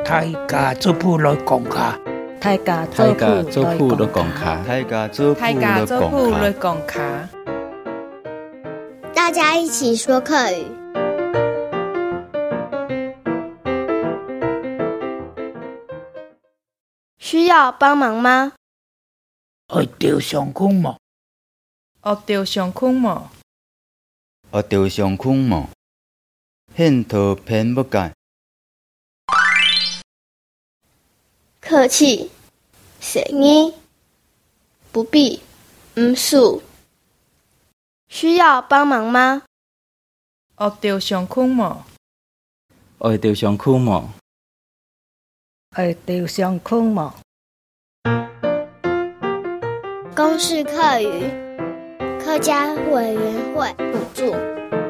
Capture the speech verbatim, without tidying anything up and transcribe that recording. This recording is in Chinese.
大家做譜來講卡， 大家做譜來講卡， 大家做譜來講卡， 大家一起說客語。需要幫忙嗎？ 學到上空嗎？ 學到上空嗎？ 學到上空嗎？現圖片不改。 客氣，謝意，不必，唔數。需要幫忙嗎？ 學到上空嗎？ 學到上空嗎？學到上空嗎？ 公視客語，客家委員會補助。